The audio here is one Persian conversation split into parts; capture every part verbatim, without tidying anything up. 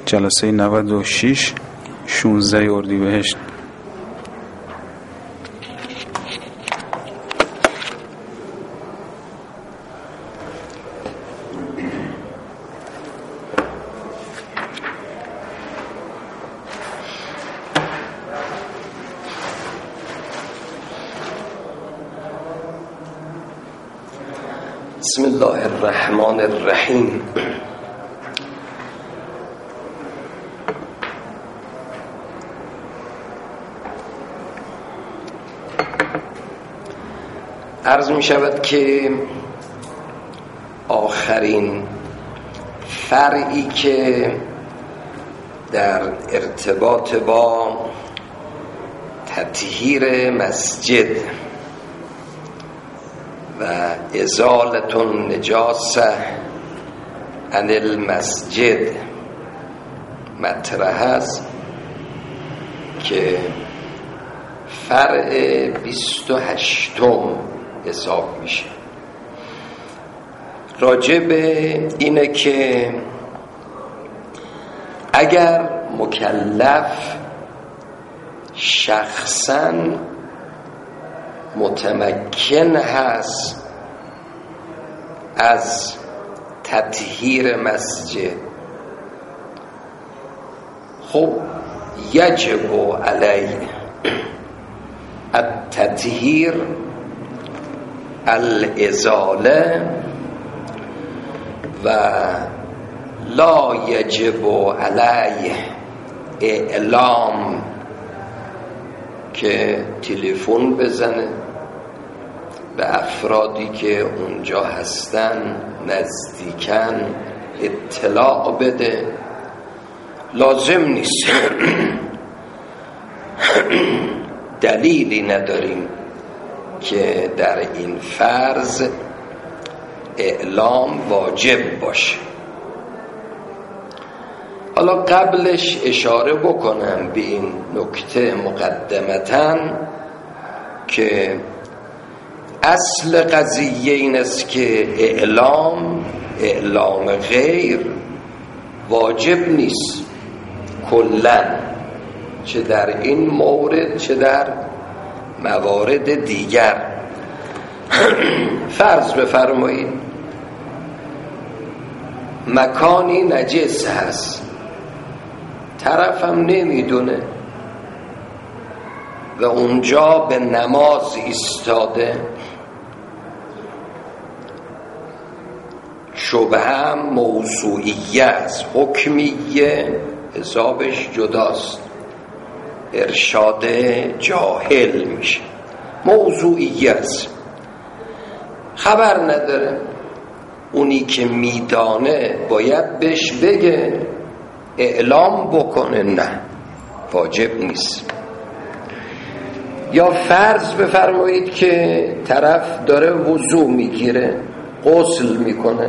جلسه نود و شش شانزده اردیبهشت. بسم الله الرحمن الرحیم. عرض می شود که آخرین فرعی که در ارتباط با تطهیر مسجد و ازالة النجاسة عن المسجد مطرح است که فرع بیست و هشتم حساب میشه. راجع به اینه که اگر مکلف شخصاً متمکن هست از تطهیر مسجد، خب یجب علیه التطهیر الازاله و لا یجب علیه اعلام، که تلفن بزنه به افرادی که اونجا هستن نزدیکن اطلاع بده. لازم نیست دلیلی نداریم که در این فرض اعلام واجب باشه. حالا قبلش اشاره بکنم به این نکته مقدمتاً که اصل قضیه این است که اعلام اعلام غیر واجب نیست کلاً، چه در این مورد چه در موارد دیگر. فرض بفرمایید مکانی نجس هست، طرفم نمیدونه و اونجا به نماز ایستاده، شبهه موضوعیه است، حکمیه حسابش جداست، ارشاد جاهل میشه، موضوعیه است، خبر نداره. اونی که میدانه باید بهش بگه، اعلام بکنه، نه واجب نیست. یا فرض بفرمایید که طرف داره وضو میگیره، غسل میکنه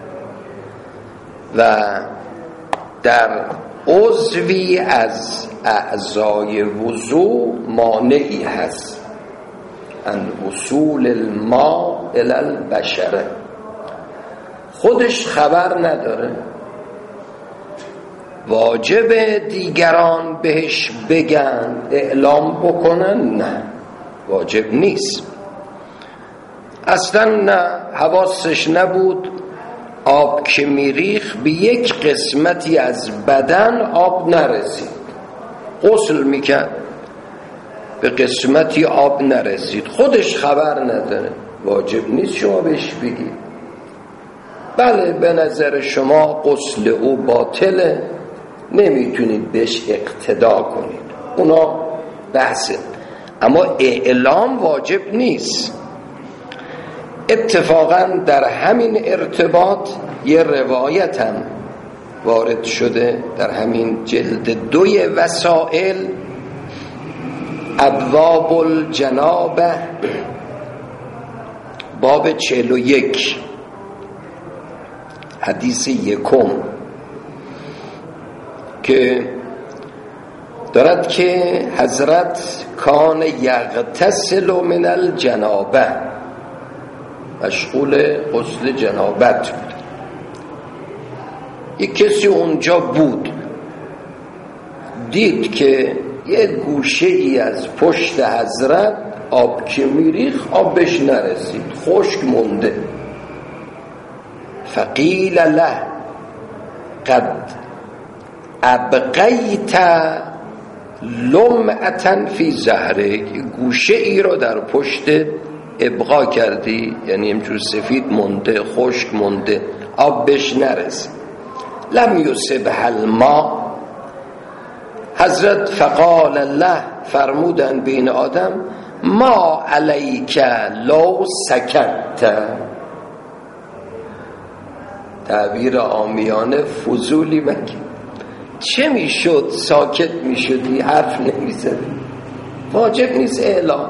و در عضوی از اعضای وضو مانعی هست، ان وصول الماء الی البشره، خودش خبر نداره، واجب دیگران بهش بگن اعلام بکنن؟ نه واجب نیست. اصلا نه، حواسش نبود، آب که میریخ به یک قسمتی از بدن آب نرسید، غسل میکرد به قسمتی آب نرسید، خودش خبر نداره، واجب نیست شما بهش بگید. بله به نظر شما غسل او باطله، نمیتونید بهش اقتدا کنید، اونا بحثه، اما اعلام واجب نیست. اتفاقا در همین ارتباط یه روایت هم وارد شده در همین جلد دوی وسائل، ابواب الجنابه، باب چهل و یک، حدیث یکم، که دارد که حضرت کان یغتسل من الجنابه، مشغول غسل جنابت بود. یک کسی اونجا بود دید که یه گوشه ای از پشت حضرت آب که میریخ آب بهش نرسید، خشک مونده. فقیل له قد ابقیت لمعة فی زهره، گوشه ای رو در پشت ابقا کردی، یعنی همچون سفید مونده، خشک مونده، آب بهش نرسید. لم یصبها الماء. حضرت فقال الله، فرمودن بین آدم، ما علیک لو سکت. تعبیر عامیانه فضولی مگه، چه میشد ساکت میشدی، حرف نمیزدی؟ واجب نیست اعلام.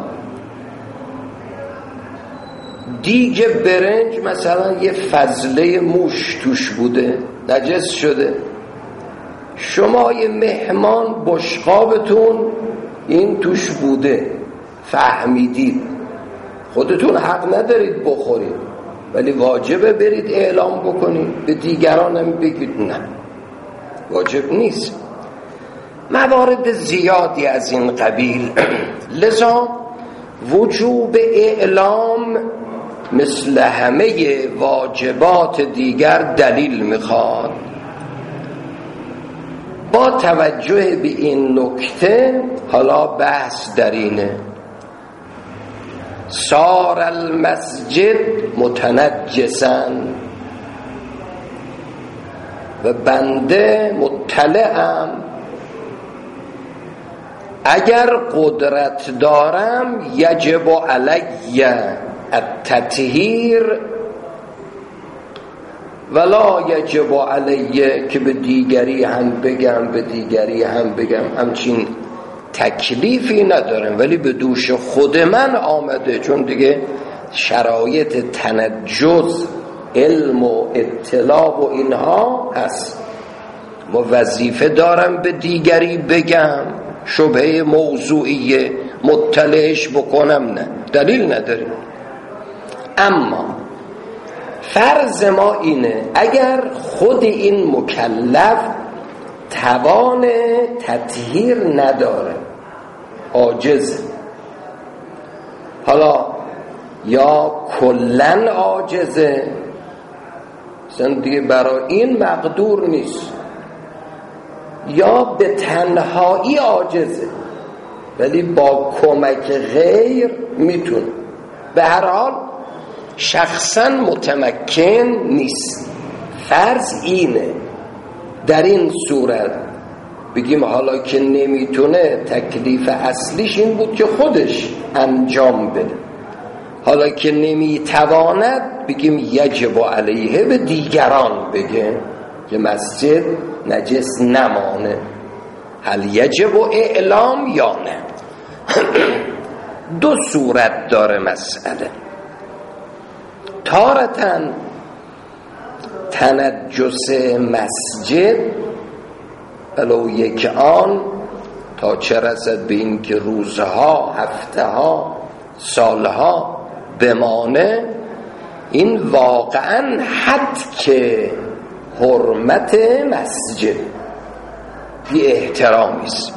دیگه برنج مثلا یه فضله موش توش بوده، نجس شده، شما یه مهمان بشقابتون این توش بوده، فهمیدید، خودتون حق ندارید بخورید، ولی واجبه برید اعلام بکنید، به دیگران هم بگید نه، واجب نیست. موارد زیادی از این قبیل. لذا وجوب اعلام مثل همه واجبات دیگر دلیل میخواد. با توجه به این نکته حالا بحث در اینه، صار المسجد متنجسا و بنده مطلعم، اگر قدرت دارم یجب علی التطهیر ولا یجب علیه که به دیگری هم بگم به دیگری هم بگم، همچین تکلیفی ندارم، ولی به دوش خود من آمده، چون دیگه شرایط تنجز علم و اطلاع و اینها هست، ما وظیفه دارم به دیگری بگم، شبهه موضوعیه مطلعش بکنم، نه دلیل نداریم. اما فرض ما اینه اگر خود این مکلف توان تطهیر نداره، عاجزه، حالا یا کلن عاجزه، مثلا دیگه برای این مقدور نیست، یا به تنهایی عاجزه ولی با کمک غیر میتونه، به هر حال شخصا متمکن نیست. فرض اینه در این صورت بگیم حالا که نمیتونه، تکلیف اصلیش این بود که خودش انجام بده، حالا که نمیتواند بگیم یجب علیه به دیگران بگه که مسجد نجس نمانه. هل یجب اعلام یا نه؟ دو صورت داره مسئله. تارتاً تنجس مسجد ولو یک آن، تا چه رسد به این که روزها، هفتهها، سالها بمانه، این واقعاً حد که حرمت مسجد بی احترامیست.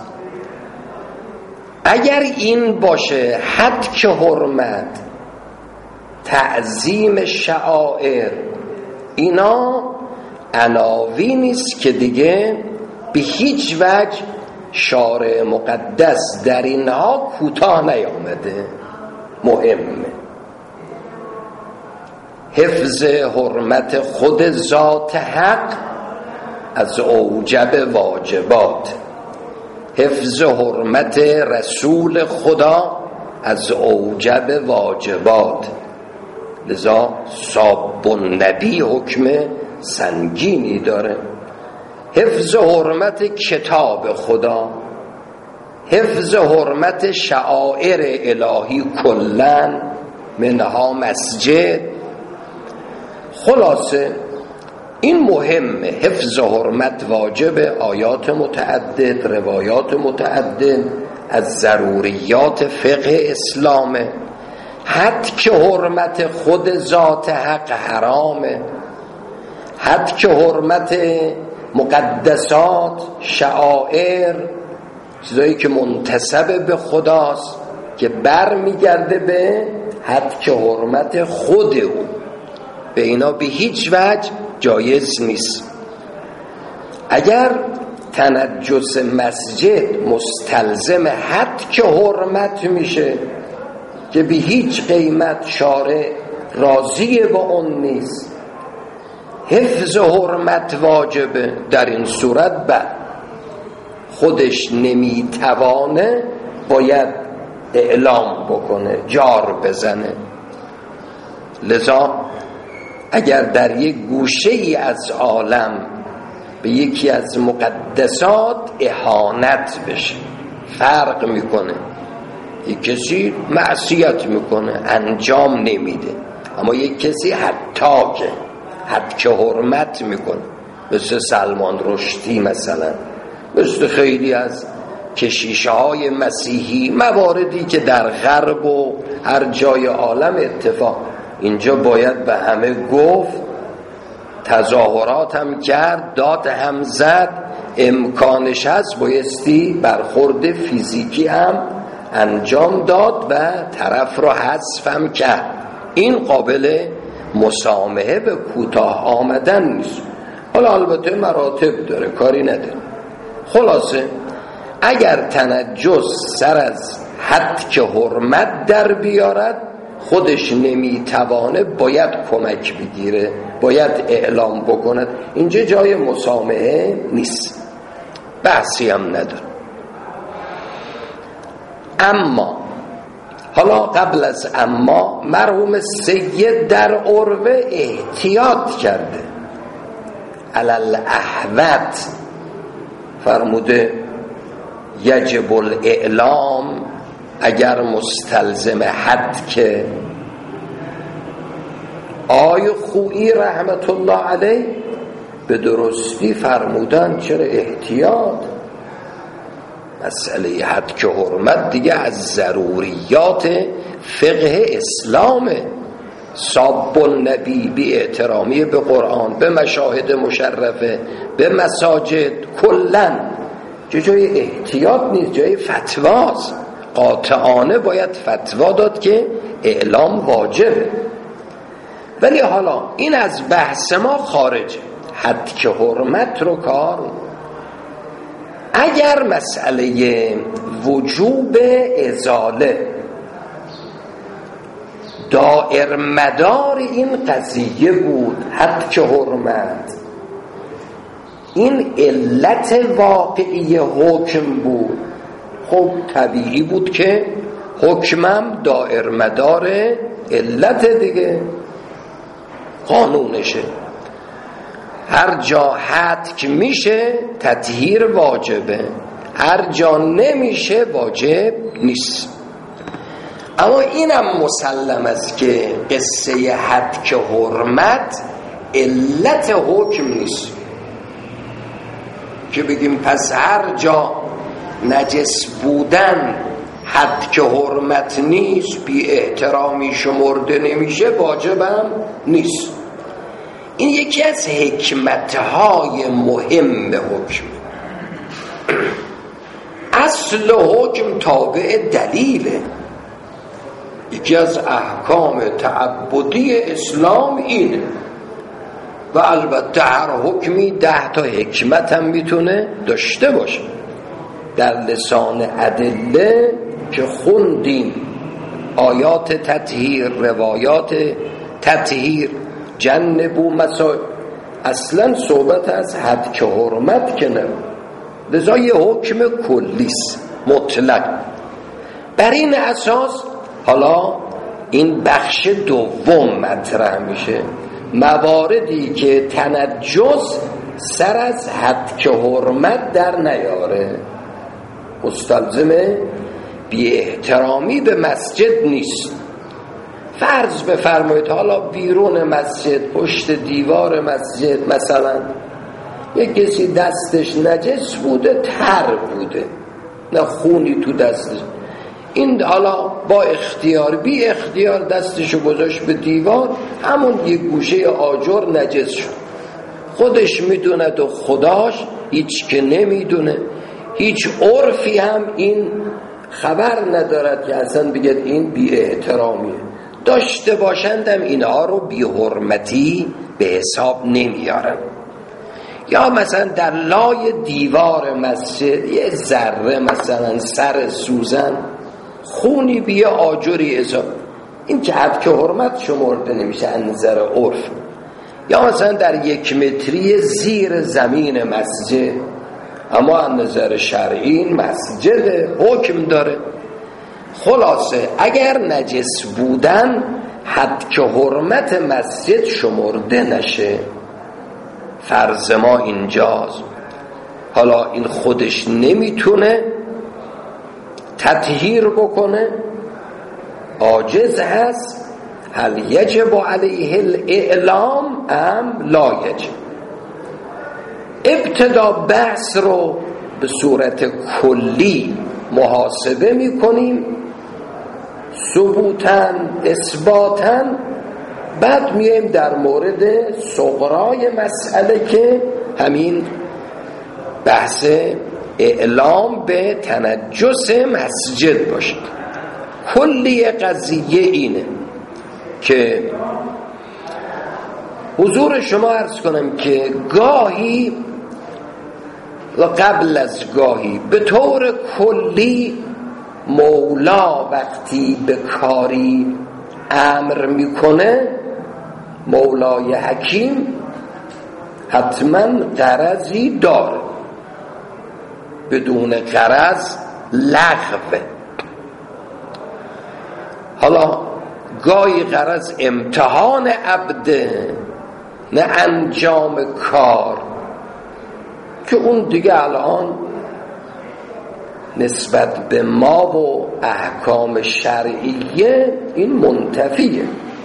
اگر این باشه حد که حرمت، تعظیم شعائر، اینا عناوینی است که دیگه به هیچ وجه شارع مقدس در اینها کوتاه نیامده، مهمه. حفظ حرمت خود ذات حق از اوجب واجبات، حفظ حرمت رسول خدا از اوجب واجبات، لذا ساب النبی حکم سنگینی داره. حفظ حرمت کتاب خدا، حفظ حرمت شعائر الهی کلن، منها مسجد. خلاصه این مهمه، حفظ حرمت واجب، آیات متعدد، روایات متعدد از ضروریات فقه اسلامه. حد که حرمت خود ذات حق حرامه، حد که حرمت مقدسات، شعائر، چیزایی که منتسب به خداست که بر میگرده به حد که حرمت خود او، به اینا به هیچ وجه جایز نیست. اگر تنجس مسجد مستلزم حد که حرمت میشه که به هیچ قیمت شارع راضی با اون نیست، حفظ حرمت واجبه، در این صورت بعد خودش نمیتوانه باید اعلام بکنه، جار بزنه. لذا اگر در یک گوشه ای از عالم به یکی از مقدسات اهانت بشه، فرق میکنه، یک کسی معصیت میکنه انجام نمیده، اما یک کسی حتاکه، حد که حرمت میکنه، مثل سلمان رشدی مثلا، مثل خیلی از کشیشه های مسیحی، مواردی که در غرب و هر جای عالم اتفاق. اینجا باید به همه گفت، تظاهرات هم کرد، داد هم زد، امکانش هست بایستی برخورد فیزیکی هم انجام داد و طرف را حذف هم کرد. این قابل مسامحه به کوتاه آمدن نیست. حالا البته مراتب داره، کاری نداره. خلاصه اگر تنجس سر از حد که حرمت در بیارد، خودش نمیتوانه، باید کمک بگیره، باید اعلام بکند. اینجا جای مسامحه نیست، بحثی هم نداره. اما حالا قبل از اما مرحوم سید در عروه احتیاط کرده، علل احوت فرموده یجب الاعلام اگر مستلزم حد که. آی خویی رحمت الله علیه به درستی فرمودن چرا احتیاط؟ مسئله حد که حرمت دیگه از ضروریات فقه اسلامه. صاب النبی بی احترامی به قرآن، به مشاهد مشرفه، به مساجد، کلن جای احتیاط نیست، جای فتواست. قاطعانه باید فتوا داد که اعلام واجبه. ولی حالا این از بحث ما خارجه، حد که حرمت رو کار. اگر مسئله وجوب ازاله دائر مدار این قضیه بود، حد که حرمت این علت واقعی حکم بود، خب طبیعی بود که حکمم دائر مدار علت دیگه، قانونشه. هر جا حد که میشه تطهیر واجبه، هر جا نمیشه واجب نیست. اما اینم مسلم است که قصه حد که حرمت علت حکم نیست که بگیم پس هر جا نجس بودن حد که حرمت نیست، بی احترامی شمرده نمیشه، واجبم نیست. این یکی از حکمتهای مهم حکم. اصل حکم تابع دلیله. یکی از احکام تعبدی اسلام اینه و البته هر حکمی ده تا حکمت هم میتونه داشته باشه. در لسان ادله که خوندیم، آیات تطهیر، روایات تطهیر، جنبو مسائل، اصلا صحبت از حد که حرمت که نه، لذا یه حکم کلیست مطلق. بر این اساس حالا این بخش دوم مطرح میشه، مواردی که تنجس سر از حد که حرمت در نیاره، مستلزمه بی احترامی به مسجد نیست. فرض بفرمایید حالا بیرون مسجد، پشت دیوار مسجد مثلا یک کسی دستش نجس بوده، تر بوده، نه خونی تو دستش، این حالا با اختیار بی اختیار دستشو گذاشت به دیوار، همون یک گوشه آجر نجس شد. خودش میدونه و خداش هیچ که نمیدونه، هیچ عرفی هم این خبر ندارد که اصلا بگید این بی احترامیه. داشته باشندم اینها رو بی حرمتی به حساب نمیارن. یا مثلا در لای دیوار مسجد یه ذره مثلا سر سوزن خونی بی آجری حساب، این که حد که حرمت شمرده نمیشه از نظر عرف. یا مثلا در یک متری زیر زمین مسجد، اما از نظر شرعی این مسجد حکم داره. خلاصه اگر نجس بودن حد که حرمت مسجد شمرده نشه. فرض ما اینجاست حالا این خودش نمیتونه تطهیر بکنه، عاجز هست، هل یجب علیه الاعلام ام لا یجب. ابتدا بحث رو به صورت کلی محاسبه میکنیم، ثبوتاً اثباتاً، بعد میایم در مورد صغرای مسئله که همین بحث اعلام به تنجس مسجد باشه. کلی قضیه اینه که حضور شما عرض کنم که گاهی و قبل از گاهی به طور کلی مولا وقتی به کاری امر میکنه، مولای حکیم حتما غرضی داره، بدون غرض لغوه. حالا گاهی غرض امتحان عبده نه انجام کار، که اون دیگه الان نسبت به ما و احکام شرعیه این منتفیه.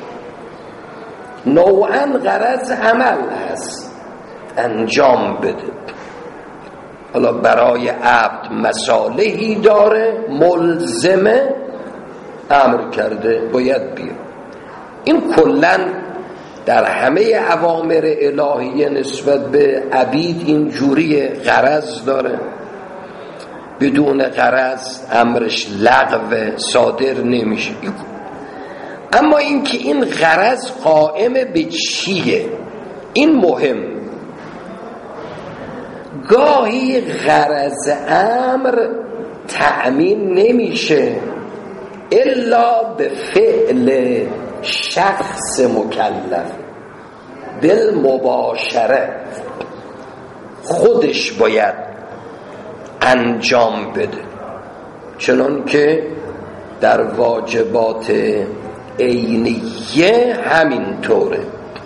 نوعاً غرض عمل هست، انجام بده. حالا برای عبد مصالحی داره، ملزمه، امر کرده باید بیا. این کلاً در همه اوامر الهیه نسبت به عبید این جوری غرض داره. بدون غرض امرش لغو صادر نمیشه. اما اینکه این غرض قائم به چیه این مهم. گاهی غرض امر تأمین نمیشه الا به فعل شخص مکلف، بالمباشره، خودش باید انجام بده. چنان که در واجبات عینیه همین طوره.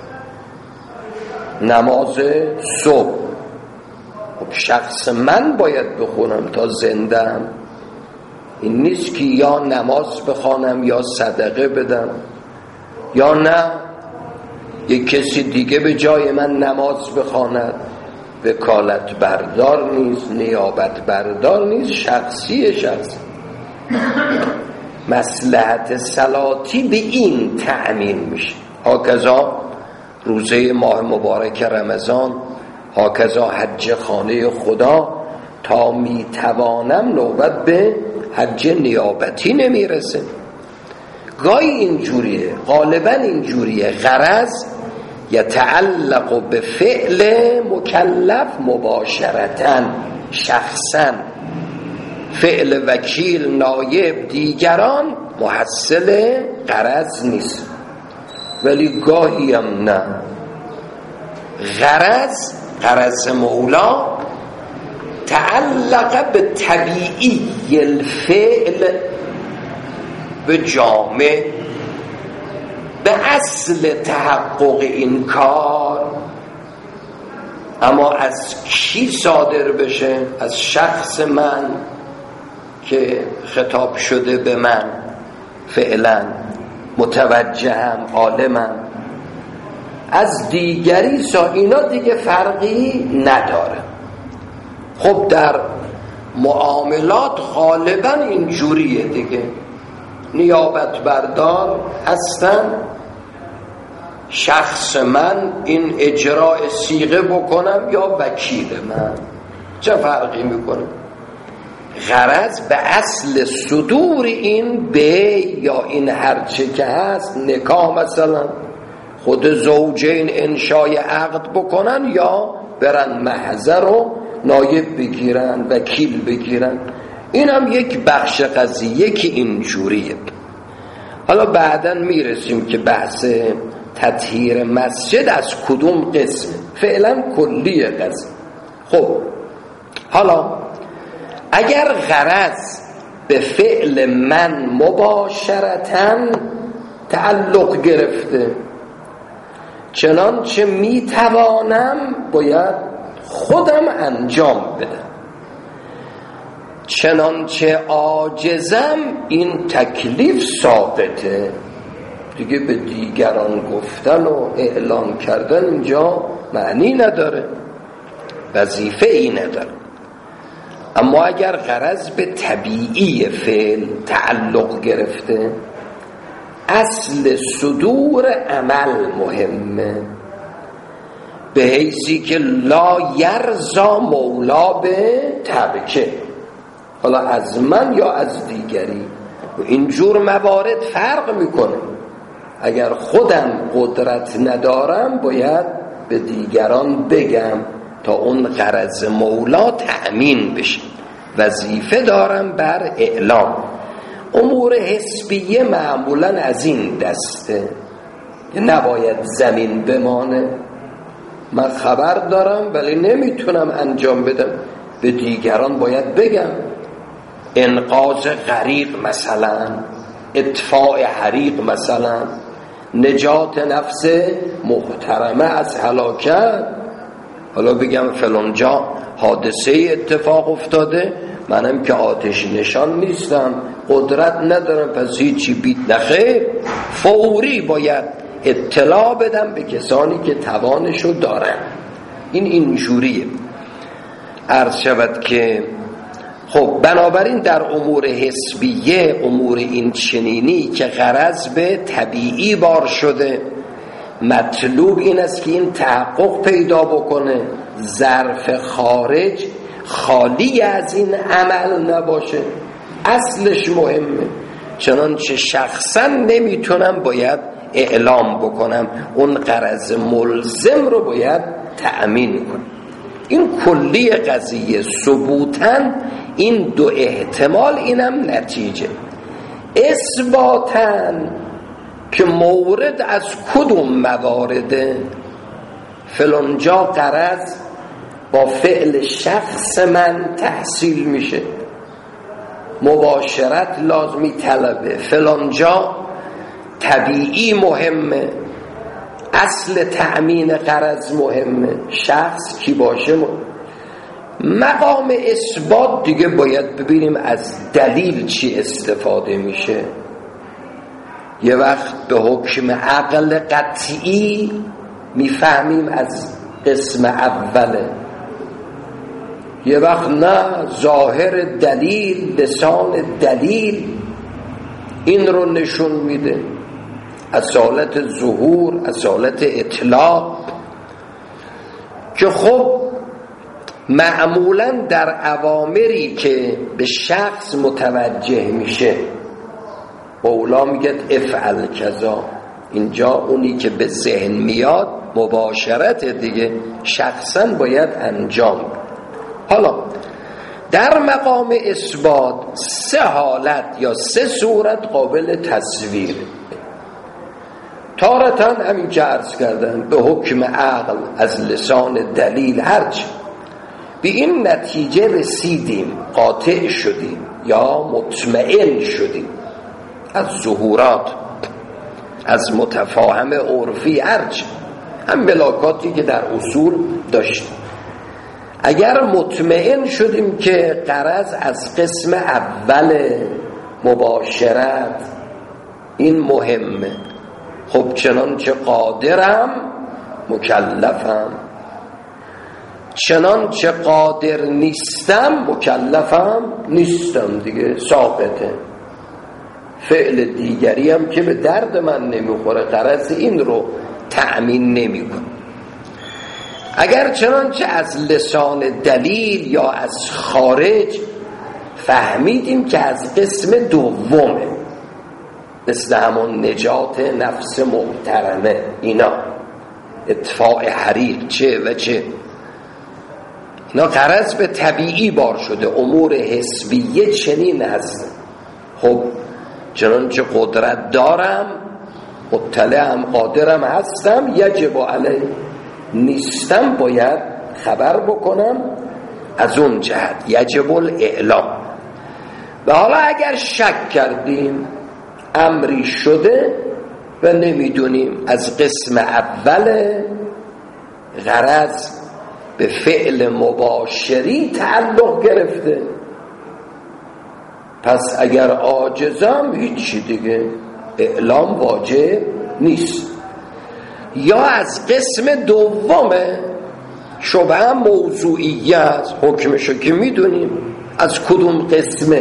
نماز صبح خب شخص من باید بخونم تا زندم، این نیست که یا نماز بخوانم یا صدقه بدم، یا نه یک کسی دیگه به جای من نماز بخواند. وکالت بردار نیست، نیابت بردار نیست، شخصی شخص. مصلحت صلاتی به این تأمین میشه. هاکذا روزه ماه مبارک رمضان، هاکذا حج خانه خدا، تا میتوانم نوبت به حج نیابتی نمیرسه. گاهی اینجوریه، غالبا اینجوریه، غرض یتعلق به فعل مکلف مباشرتاً، شخصاً. فعل وکیل، نایب، دیگران محصل غرض نیست. ولی گاهی هم نه، غرض غرض مولا تعلق به طبیعی الفعل، به جامع، به اصل تحقق این کار. اما از کی صادر بشه؟ از شخص من که خطاب شده به من، فعلا متوجهم، عالمم. از دیگری سا اینا دیگه فرقی نداره. خب در معاملات غالبا این جوریه دیگه، نیابت بردار هستن، شخص من این اجراء صیغه بکنم یا وکیل من، چه فرقی میکنه؟ غرض به اصل صدور این به یا این هرچه که هست، نکاح مثلا خود زوجین انشای عقد بکنن یا برن محضر رو نایب بگیرن، وکیل بگیرن، این هم یک بخش قضیه که اینجوریه. حالا بعداً میرسیم که بحث تطهیر مسجد از کدوم قسم، فعلا کلی قضیه. خب حالا اگر غرض به فعل من مباشرتاً تعلق گرفته، چنانچه میتوانم باید خودم انجام بدم، چنانچه عاجزم این تکلیف ساقطه دیگه، به دیگران گفتن و اعلان کردن اینجا معنی نداره، وظیفه ای نداره. اما اگر غرض به طبیعی فعل تعلق گرفته، اصل صدور عمل مهمه، به حیثی که لا یرضا مولا به ترکه، حالا از من یا از دیگری، و اینجور موارد فرق میکنه. اگر خودم قدرت ندارم باید به دیگران بگم تا اون غرض مولا تأمین بشه، وظیفه دارم بر اعلام. امور حسبیه معمولا از این دسته، نباید زمین بمانه، من خبر دارم ولی نمیتونم انجام بدم، به دیگران باید بگم. انقاذ غریق مثلا، اطفاء حریق مثلا، نجات نفس محترمه از هلاکت، حالا بگم فلانجا حادثه اتفاق افتاده، منم که آتش نشان نیستم، قدرت ندارم، پس هیچی بیت نخیر، فوری باید اطلاع بدم به کسانی که توانشو دارن. این اینجوریه. عرض شود که خب بنابراین در امور حسبیه، امور این چنینی که غرض به طبیعی بار شده، مطلوب این است که این تحقق پیدا بکنه، ظرف خارج خالی از این عمل نباشه، اصلش مهمه. چنانچه شخصا نمیتونم باید اعلام بکنم، اون غرض ملزم رو باید تأمین کنم. این کلی قضیه ثبوتاً این دو احتمال، اینم نتیجه. اثباتاً که مورد از کدوم موارده، فلانجا غرض با فعل شخص من تحصیل میشه، مباشرت لازمی طلبه، فلانجا طبیعی مهمه، اصل تأمین غرض مهمه، شخص کی باشه مهمه. مقام اثبات دیگه باید ببینیم از دلیل چی استفاده میشه. یه وقت به حکم عقل قطعی میفهمیم از قسم اوله، یه وقت نه، ظاهر دلیل، لسان دلیل این رو نشون میده، اصالت ظهور، اصالت اطلاق، که خب معمولا در اوامری که به شخص متوجه میشه، مولا میگه افعل کذا، اینجا اونی که به ذهن میاد مباشرت دیگه، شخصا باید انجام. حالا در مقام اثبات سه حالت یا سه صورت قابل تصویر. تارتاً همین که عرض کردم به حکم عقل از لسان دلیل هرچی به این نتیجه رسیدیم، قاطع شدیم یا مطمئن شدیم از ظهورات، از متفاهم عرفی، هرچی هم ملاکاتی که در اصول داشتیم. اگر مطمئن شدیم که غرض از قسم اول مباشرت این مهمه، خب چنانچه قادرم مکلفم، چنانچه قادر نیستم مکلفم نیستم، دیگه ساقطه. فعل دیگری هم که به درد من نمیخوره، غرض این رو تأمین نمیکنه. اگر چنانچه از لسان دلیل یا از خارج فهمیدیم که از قسم دومه، مثل همون نجات نفس محترمه، اینا اطفاء حریق چه و چه، اینا غرض به طبیعی بار شده، امور حسبیه چنین هست. خب چنانچه قدرت دارم، مطلعم، قادرم هستم، یجب علی، نیستم باید خبر بکنم از اون جهت، یجب الاعلام. و حالا اگر شک کردیم امری شده و نمیدونیم از قسم اول غرض به فعل مباشری تعلق گرفته، پس اگر عاجزم هیچی دیگه اعلام واجب نیست. یا از قسم دومه، شبه موضوعیه است، حکمشو که میدونیم از کدوم قسمه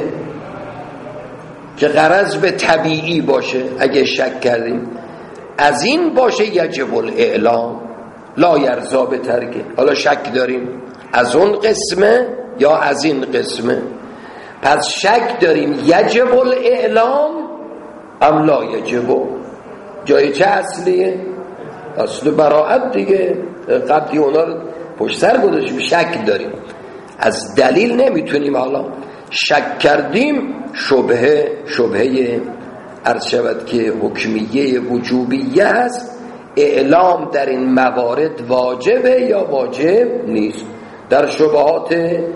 که غرض به طبیعی باشه، اگه شک کردیم از این باشه یجب الاعلام لا یرضا به ترکه. حالا شک داریم از اون قسمه یا از این قسمه، پس شک داریم یجب الاعلام ام لا یجب. جای چه اصلیه؟ اصل براعت دیگه، قبلی اونا رو پشت سر گذاشتیم. شک داریم از دلیل نمیتونیم، حالا شک کردیم شبهه شبهه عرض شود که حکمیه وجوبیه هست، اعلام در این موارد واجبه یا واجب نیست. در شبهات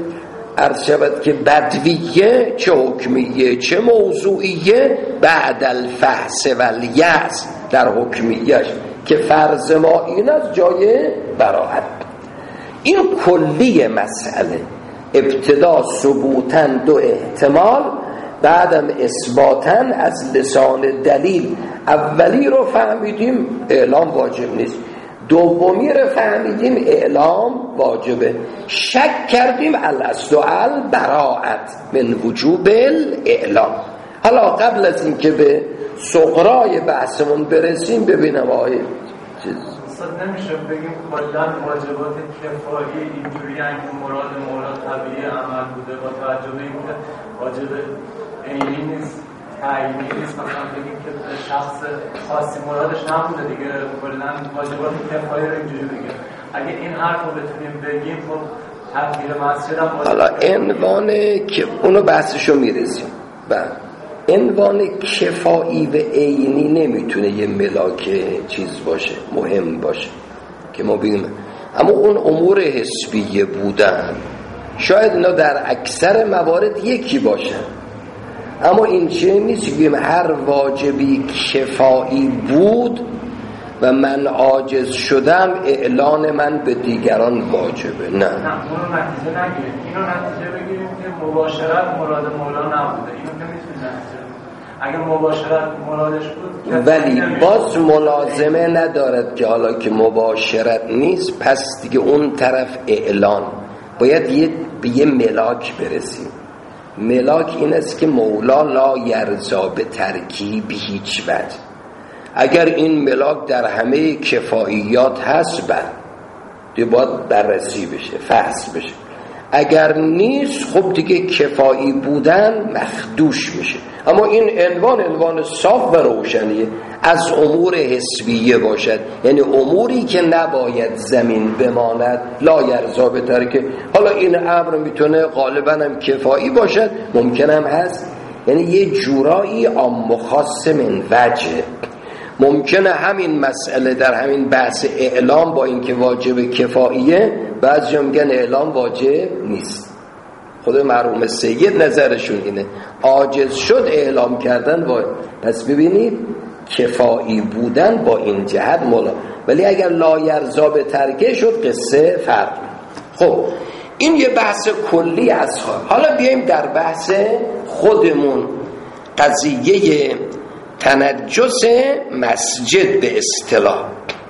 عرض شود که بدویه، چه حکمیه چه موضوعیه، بعد الفحص والیأس در حکمیهش که فرض ما این از جای براعت. این کلی مسئله، ابتدا ثبوتن دو احتمال، بعدم اثباتن از لسان دلیل. اولی رو فهمیدیم اعلام واجب نیست، دومی رو فهمیدیم اعلام واجبه، شک کردیم الاصل البراءت من وجوب الاعلام. حالا قبل از این که به صغرای بحثمون برسیم ببینم آیه چیز اصلا نمیشه بگیم کلا واجبات کفایی اینجوری که مراد مولا طبیعی عمل بوده با توجه به اینکه واجب عینی نیست، تعیینی نیست، مثلا بگیم که شخص خاصی مرادش نبوده دیگه، کلا واجبات کفایی رو اینجوری بگیم. اگه این حرف رو بتونیم بگیم خب تغییر مسجد هم حالا عنوانه که اونو بحثشو میرسیم. بعد عنوان کفایی و عینی نمیتونه یه ملاک چیز باشه، مهم باشه که ما بگیم، اما اون امور حسبیه بودن شاید اینا در اکثر موارد یکی باشن، اما این چیه نیست که بگیم هر واجبی کفایی بود و من عاجز شدم اعلان من به دیگران واجبه. نه، نه اونو نتیجه نگیریم، اینو نتیجه بگیریم که مباشرت مراد مولا نبوده، اینو نمیتونیم نتیجه. اگه مباشرت مرادش بود ولی باز ملازمه ندارد که حالا که مباشرت نیست پس دیگه اون طرف اعلان، باید یه به یه ملاک برسیم. ملاک این است که مولا لا یرضا به ترکی به هیچ وجه. اگر این ملاک در همه کفاییات هست بعد دیگه باید بررسی بشه، فحص بشه. اگر نیست خب دیگه کفایی بودن مخدوش میشه. اما این عنوان عنوان صاف و روشنیه، از امور حسبیه باشد، یعنی اموری که نباید زمین بماند، لا یرضا به ترکه. حالا این امر میتونه غالبا هم کفایی باشد، ممکن هم هست، یعنی یه جورایی عام و خاص من وجه. ممکنه همین مسئله در همین بحث اعلام با اینکه واجب کفاییه، بعضی هم میگن اعلام واجب نیست. خود مرحوم سید نظرشون اینه، عاجز شد اعلام کردن واجب. پس ببینید کفایی بودن با این جهت مولا، ولی اگر لا یرضا به ترکه شد قصه فرق. خب این یه بحث کلی از خواهد. حالا بیایم در بحث خودمون، قضیه تنجس مسجد به اصطلاح.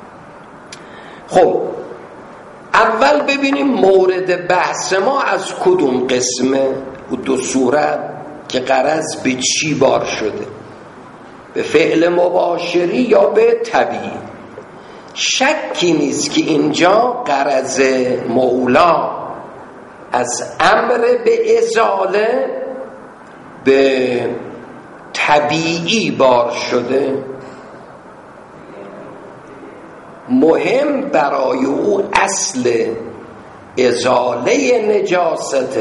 خب اول ببینیم مورد بحث ما از کدوم قسمه و دو صورت که غرض به چی بار شده، به فعل مباشری یا به طبیعی. شکی نیست که اینجا غرض مولا از امر به ازاله به طبیعی بار شده، مهم برای او اصل ازاله نجاست،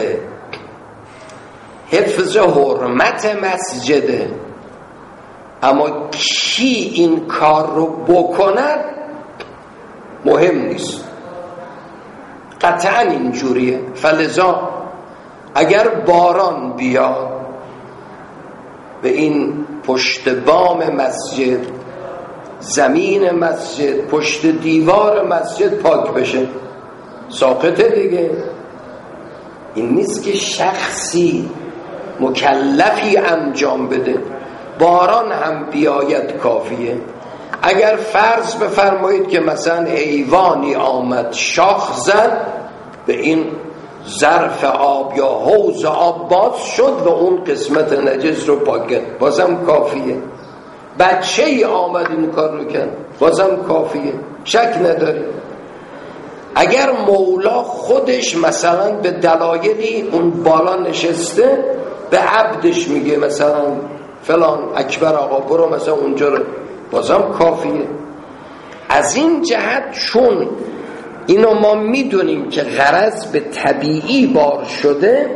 حفظ حرمت مسجده. اما کی این کار رو بکند مهم نیست، قطعا اینجوریه. فلذا اگر باران بیاد به این پشت بام مسجد، زمین مسجد، پشت دیوار مسجد پاک بشه، ساقطه دیگه. این نیست که شخصی مکلفی انجام بده، باران هم بیاید کافیه. اگر فرض بفرمایید که مثلا حیوانی آمد شاخ زد، به این ظرف آب یا حوض آب باز شد و اون قسمت نجس رو پاک کرد، بازم کافیه. بچه ای آمد این کار رو کرد، بازم کافیه، شک نداری. اگر مولا خودش مثلا به دلایلی اون بالا نشسته، به عبدش میگه مثلا فلان اکبر آقا برو مثلا اونجا رو، بازم کافیه. از این جهت چون اینو ما میدونیم که غرض به طبیعی بار شده،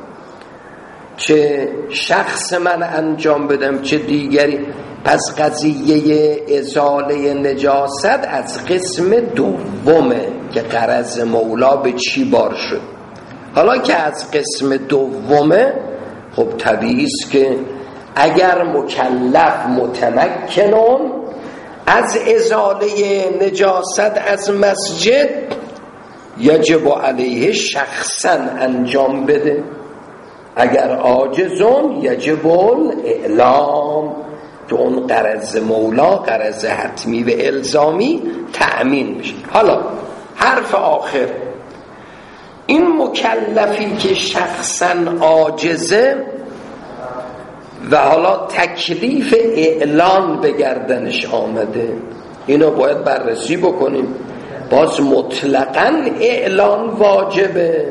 چه شخص من انجام بدم چه دیگری، پس قضیه ازاله نجاست از قسم دومه که غرض مولا به چی بار شد. حالا که از قسم دومه، خب طبیعی است که اگر مکلف متمکنون از ازاله نجاست از مسجد، یجب علیه شخصا انجام بده. اگر عاجزون یجب الاعلام، که اون غرض مولا غرض حتمی و الزامی تأمین میشه. حالا حرف آخر، این مکلفی که شخصا عاجزه و حالا تکلیف اعلان به گردنش آمده، اینو باید بررسی بکنیم. باز مطلقاً اعلان واجبه،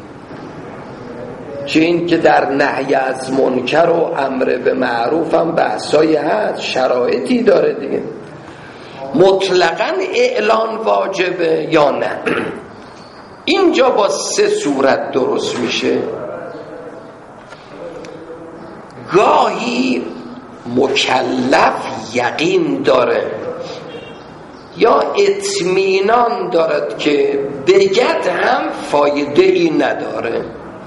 چه این که در نهی از منکر و امر به معروف هم بحثایی هست، شرایطی داره دیگه. مطلقاً اعلان واجبه یا نه؟ اینجا با سه صورت درست میشه. گاهی مکلف یقین داره یا اطمینان دارد که بگد هم فایده ای نداره،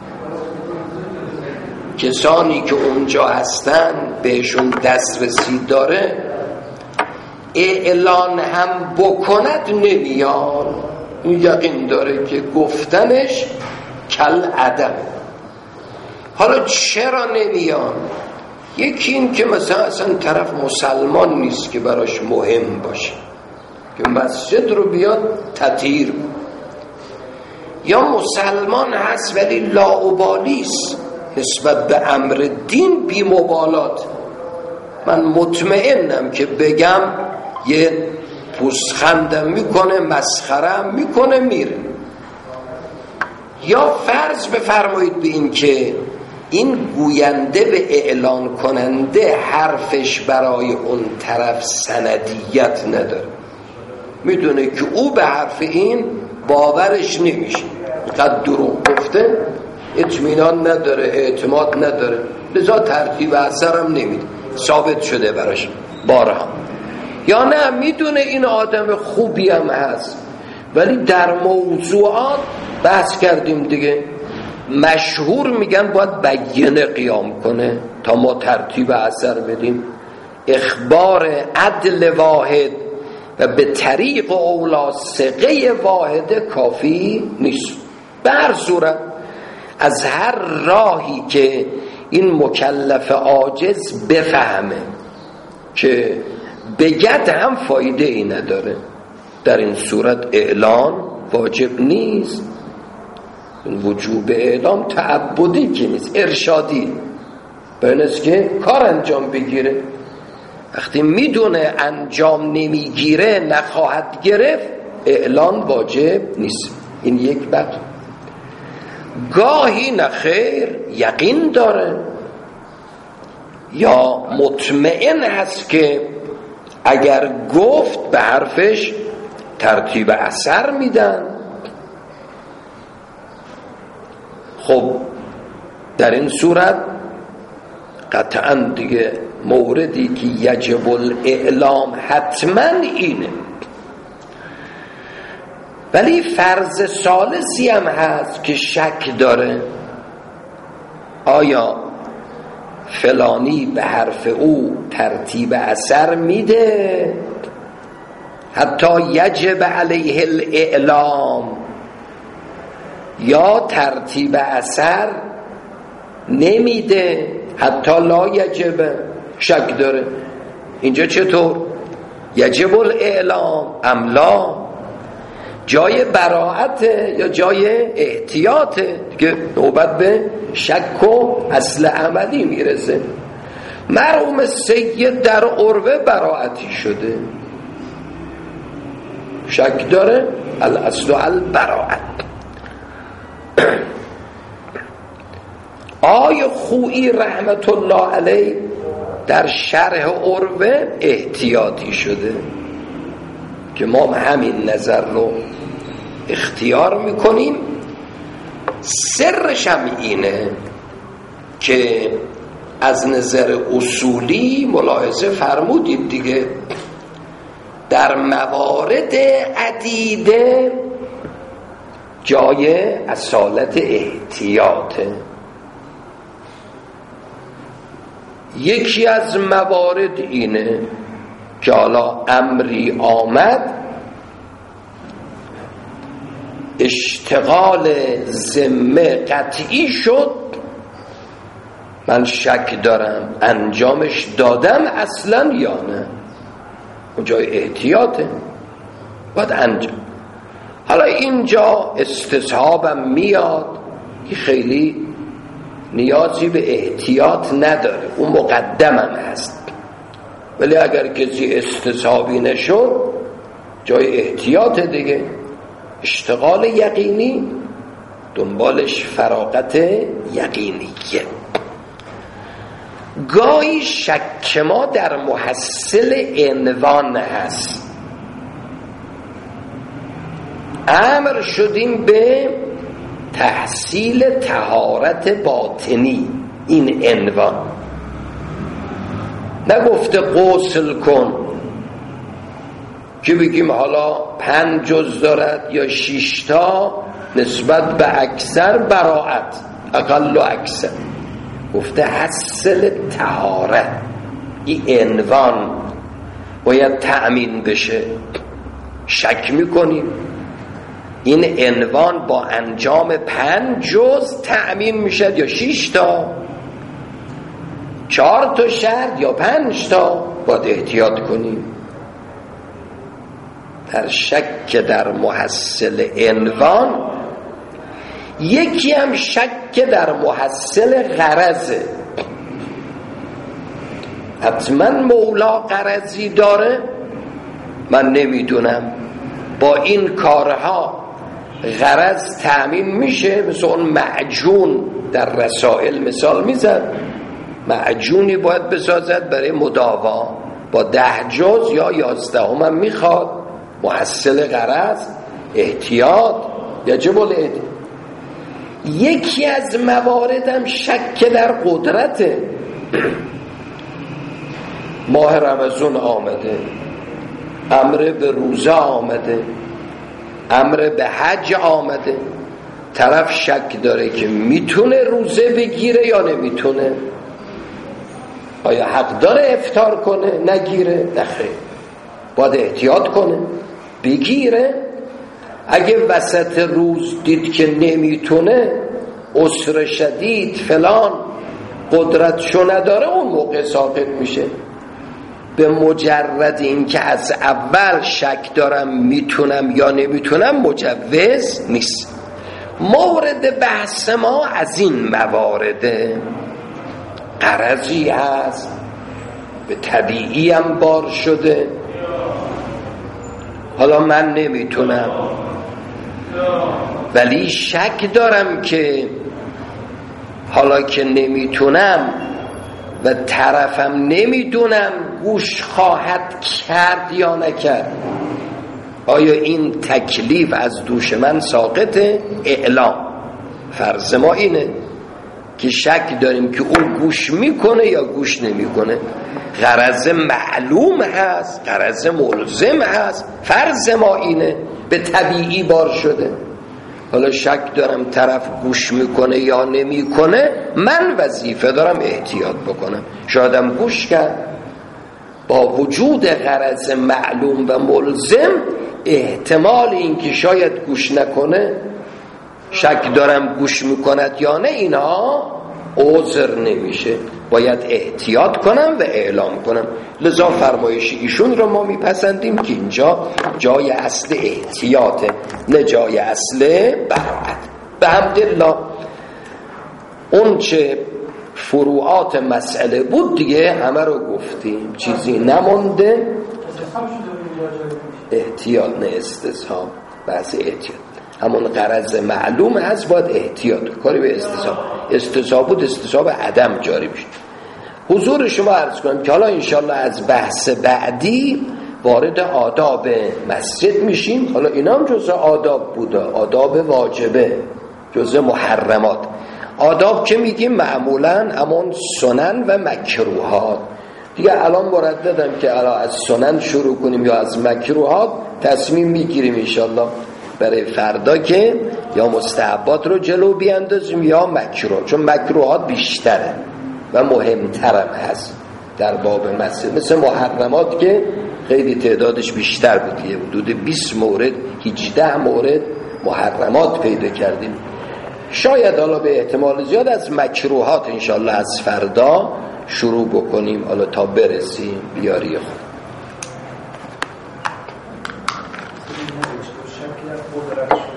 کسانی که اونجا هستن بهشون دسترسی داره، اعلان هم بکند نمیان، این یقین داره که گفتنش کل عدم. حالا چرا نمیان؟ یکی این که مثلا اصلا طرف مسلمان نیست که براش مهم باشه که مسجد رو بیاد تطهیر، یا مسلمان هست ولی لاابالیست نسبت به امر دین، بی مبالات. من مطمئنم که بگم یه پوزخندم میکنه، مسخرم میکنه، میره. یا فرض بفرمایید به این که این گوینده به اعلان کننده حرفش برای اون طرف سندیت نداره، میدونه که او به حرف این باورش نمیشه، قد دروغ گفته، اطمینان نداره، اعتماد نداره، لذا ترتیب اثرم نمیده، ثابت شده براش بارها. یا نه میدونه این آدم خوبی هم هست، ولی در موضوعات بحث کردیم دیگه، مشهور میگن باید بیانه قیام کنه تا ما ترتیب اثر بدیم. اخبار عدل واحد و به طریق اولا ثقه واحد کافی نیست. به هر صورت از هر راهی که این مکلف عاجز بفهمه که بگد هم فایده ای نداره، در این صورت اعلان واجب نیست. وجوب اعلام تعبدی که نیست، ارشادی، باید است که کار انجام بگیره. وقتی میدونه انجام نمیگیره، نخواهد گرفت، اعلان واجب نیست. این یک بخش. گاهی نخیر یقین داره یا مطمئن هست که اگر گفت به حرفش ترتیب اثر میدن. خب در این صورت قطعا دیگه موردی که یجب الاعلام حتما اینه. ولی فرض ثالثی هم هست که شک داره، آیا فلانی به حرف او ترتیب اثر میده حتی یجب علیه الاعلام، یا ترتیب اثر نمیده حتی لا یجب. شک داره اینجا چطور؟ یجب الاعلام ام لا؟ جای براعته یا جای احتیاطه که نوبت به شک و اصل عملی میرسه. مرحوم سید در عروه براعتی شده، شک داره، الاصل البراعت. آی خویی رحمت الله علیه در شرح عروه احتیاطی شده که ما همین نظر رو اختیار میکنیم. سرش هم اینه که از نظر اصولی ملاحظه فرمودید دیگه، در موارد عدیده جای اصالت احتیاطه. یکی از موارد اینه که حالا امری آمد اشتغال ذمه قطعی شد، من شک دارم انجامش دادم اصلا یا نه، اون جای احتیاطه باید انجام. حالا اینجا استصحابم میاد که خیلی نیازی به احتیاط نداره، اون مقدمم هست، ولی اگر کسی استصحابی نشد جای احتیاط دیگه. اشتغال یقینی دنبالش فراغت یقینیه. گاهی شک ما در محصل عنوان هست، امر شدیم به تحصیل طهارت باطنی، این عنوان نگفته غسل کن که بگیم حالا پنج جز دارد یا شیشتا نسبت به اکثر براعت، اقل و اکثر. گفته حصل طهارت، این عنوان باید تأمین بشه. شک میکنیم این عنوان با انجام پنج جز تأمین میشد یا شیش تا، چهار تا شرط یا پنج تا، باید احتیاط کنیم. در شک در محصل عنوان، یکی هم شک در محصل غرضه. حتما مولا غرضی داره، من نمیدونم با این کارها غرض تأمین میشه. مثل اون معجون در رسائل مثال میزد، معجونی باید بسازد برای مداوا با ده جز یا یازده هم میخواد، محصل غرض احتیاط یجب الاحتیاط. یکی از مواردم شک در قدرته. ماه رمضان آمده، امر به روزه آمده، امر به حج آمده، طرف شک داره که میتونه روزه بگیره یا نمیتونه، آیا حق داره افطار کنه نگیره، نخیر، باید احتیاط کنه بگیره. اگه وسط روز دید که نمیتونه، عسر شدید فلان قدرتشو نداره، اون موقع ساقط میشه. به مجرد این که از اول شک دارم میتونم یا نمیتونم مجوز نیست. مورد بحث ما از این موارده. غرضی هست به طبیعی هم بار شده، حالا من نمیتونم ولی شک دارم که حالا که نمیتونم و طرفم نمیدونم گوش خواهد کرد یا نکرد. آیا این تکلیف از دوش من ساقطه؟ اعلام. فرض ما اینه که شک داریم که اون گوش میکنه یا گوش نمیکنه. غرض معلوم هست، غرض ملزم هست، فرض ما اینه، به طبیعی بار شده. حالا شک دارم طرف گوش میکنه یا نمیکنه، من وظیفه دارم احتیاط بکنم. شایدم گوش کرد، با وجود غرض معلوم و ملزم احتمال این که شاید گوش نکنه، شک دارم گوش میکند یا نه، اینا عذر نمیشه، باید احتیاط کنم و اعلام کنم. لذا فرمایش ایشون رو ما میپسندیم که اینجا جای اصل احتیاطه، نه جای اصل براعت. به حمدالله اون چه فروعات مسئله بود دیگه همه رو گفتیم، چیزی نمونده. احتیاط نه استصحاب، بحث احتیاط. همون غرض معلوم هست، باید احتیاط، کاری به استصحاب. استصحاب بود استصحاب عدم جاری بشه. حضور شما عرض کنم که حالا انشالله از بحث بعدی وارد آداب مسجد میشیم. حالا اینا هم جزء آداب بوده، آداب واجبه، جزء محرمات. آداب که میگیم معمولا همون سنن و مکروهات دیگه. الان مرددم که الان از سنن شروع کنیم یا از مکروهات، تصمیم میگیریم انشالله برای فردا که یا مستحبات رو جلو بیاندازیم یا مکروه، چون مکروهات بیشتره و مهمترم هست در باب مسجد. مثل محرمات که خیلی تعدادش بیشتر بود، یه حدود بیست مورد، هجده مورد محرمات پیدا کردیم. شاید حالا به احتمال زیاد از مکروهات انشالله از فردا شروع بکنیم، حالا تا برسیم بیاری خود.